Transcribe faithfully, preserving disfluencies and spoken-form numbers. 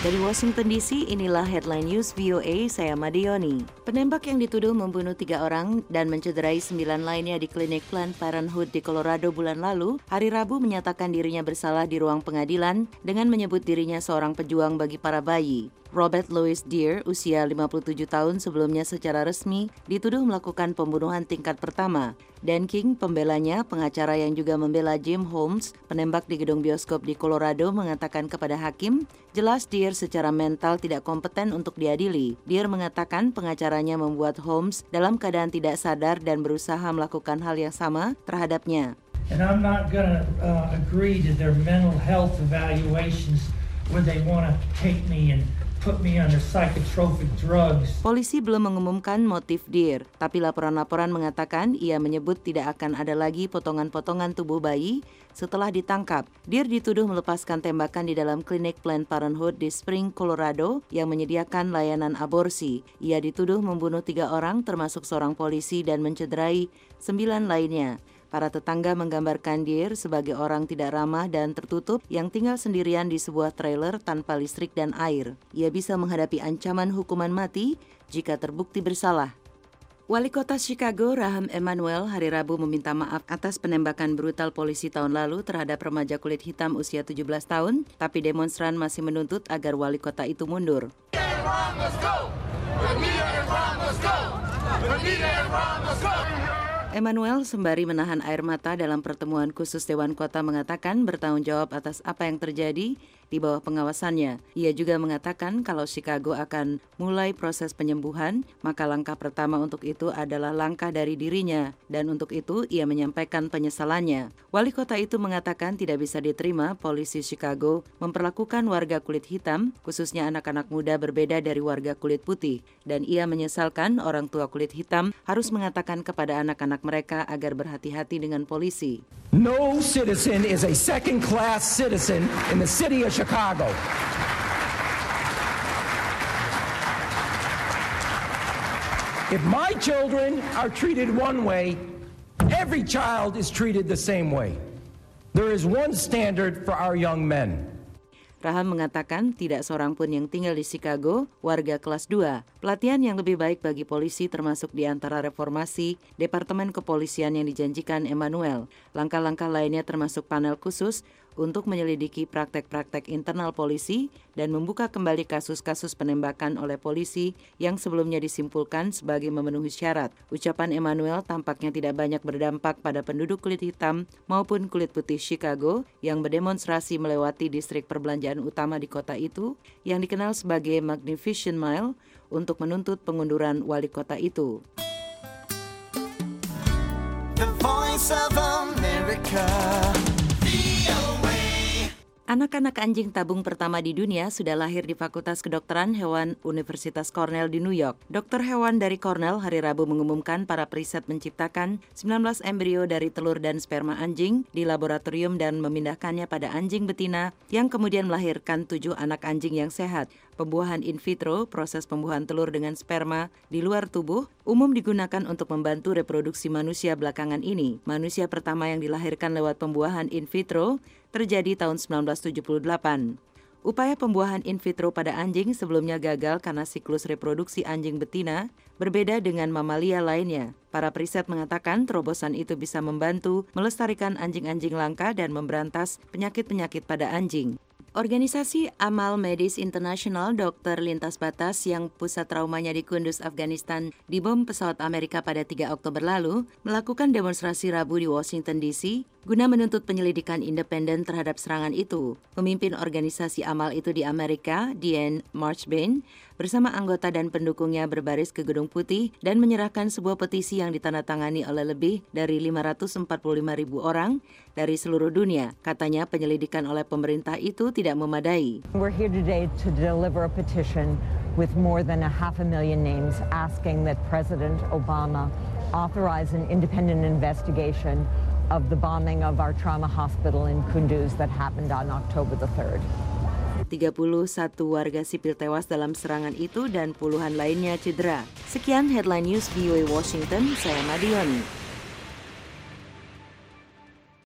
Dari Washington D C, inilah Headline News V O A, saya Madioni. Penembak yang dituduh membunuh tiga orang dan mencederai sembilan lainnya di klinik Planned Parenthood di Colorado bulan lalu, hari Rabu menyatakan dirinya bersalah di ruang pengadilan dengan menyebut dirinya seorang pejuang bagi para bayi. Robert Louis Deer, usia lima puluh tujuh tahun, sebelumnya secara resmi dituduh melakukan pembunuhan tingkat pertama. Dan King, pembelanya, pengacara yang juga membela Jim Holmes, penembak di gedung bioskop di Colorado, mengatakan kepada hakim, jelas Deer secara mental tidak kompeten untuk diadili. Deer mengatakan pengacaranya membuat Holmes dalam keadaan tidak sadar dan berusaha melakukan hal yang sama terhadapnya. And I'm not gonna uh, agree to their mental health evaluations where they want to take me and put me under psychotropic drugs. Polisi belum mengumumkan motif Deer, tapi laporan-laporan mengatakan ia menyebut tidak akan ada lagi potongan-potongan tubuh bayi setelah ditangkap. Deer dituduh melepaskan tembakan di dalam klinik Planned Parenthood di Spring, Colorado yang menyediakan layanan aborsi. Ia dituduh membunuh tiga orang termasuk seorang polisi dan mencederai sembilan lainnya. Para tetangga menggambarkan Deer sebagai orang tidak ramah dan tertutup yang tinggal sendirian di sebuah trailer tanpa listrik dan air. Ia bisa menghadapi ancaman hukuman mati jika terbukti bersalah. Wali Kota Chicago, Rahm Emanuel, hari Rabu meminta maaf atas penembakan brutal polisi tahun lalu terhadap remaja kulit hitam usia tujuh belas tahun, tapi demonstran masih menuntut agar wali kota itu mundur. Emanuel sembari menahan air mata dalam pertemuan khusus Dewan Kota mengatakan bertanggung jawab atas apa yang terjadi di bawah pengawasannya. Ia juga mengatakan kalau Chicago akan mulai proses penyembuhan, maka langkah pertama untuk itu adalah langkah dari dirinya, dan untuk itu ia menyampaikan penyesalannya. Wali kota itu mengatakan tidak bisa diterima polisi Chicago memperlakukan warga kulit hitam, khususnya anak-anak muda berbeda dari warga kulit putih, dan ia menyesalkan orang tua kulit hitam harus mengatakan kepada anak-anak mereka agar berhati-hati dengan polisi. No citizen is a second-class citizen in the city of Chicago. If my children are treated one way, every child is treated the same way. There is one standard for our young men. Rahm mengatakan tidak seorang pun yang tinggal di Chicago warga kelas dua. Pelatihan yang lebih baik bagi polisi termasuk di antara reformasi Departemen Kepolisian yang dijanjikan Emanuel. Langkah-langkah lainnya termasuk panel khusus untuk menyelidiki praktek-praktek internal polisi dan membuka kembali kasus-kasus penembakan oleh polisi yang sebelumnya disimpulkan sebagai memenuhi syarat. Ucapan Emanuel tampaknya tidak banyak berdampak pada penduduk kulit hitam maupun kulit putih Chicago yang berdemonstrasi melewati distrik perbelanjaan utama di kota itu yang dikenal sebagai Magnificent Mile untuk menuntut pengunduran wali kota itu. The Voice of America. Anak-anak anjing tabung pertama di dunia sudah lahir di Fakultas Kedokteran Hewan Universitas Cornell di New York. Dokter hewan dari Cornell hari Rabu mengumumkan para periset menciptakan sembilan belas embrio dari telur dan sperma anjing di laboratorium dan memindahkannya pada anjing betina yang kemudian melahirkan tujuh anak anjing yang sehat. Pembuahan in vitro, proses pembuahan telur dengan sperma di luar tubuh, umum digunakan untuk membantu reproduksi manusia belakangan ini. Manusia pertama yang dilahirkan lewat pembuahan in vitro terjadi tahun sembilan belas tujuh puluh delapan. Upaya pembuahan in vitro pada anjing sebelumnya gagal karena siklus reproduksi anjing betina berbeda dengan mamalia lainnya. Para periset mengatakan terobosan itu bisa membantu melestarikan anjing-anjing langka dan memberantas penyakit-penyakit pada anjing. Organisasi Amal Medis International Dokter Lintas Batas yang pusat traumanya di Kunduz, Afghanistan dibom pesawat Amerika pada tiga Oktober lalu melakukan demonstrasi Rabu di Washington D C guna menuntut penyelidikan independen terhadap serangan itu. Pemimpin organisasi Amal itu di Amerika, Diane Marchbank, bersama anggota dan pendukungnya berbaris ke Gedung Putih dan menyerahkan sebuah petisi yang ditandatangani oleh lebih dari lima ratus empat puluh lima ribu orang dari seluruh dunia. Katanya penyelidikan oleh pemerintah itu tidak memadai. We're here today to deliver a petition with more than a half a million names asking that President Obama authorize an independent investigation of the bombing of our trauma hospital in Kunduz that happened on October the third. tiga puluh satu warga sipil tewas dalam serangan itu dan puluhan lainnya cedera. Sekian Headline News V O A Washington, saya Madioni.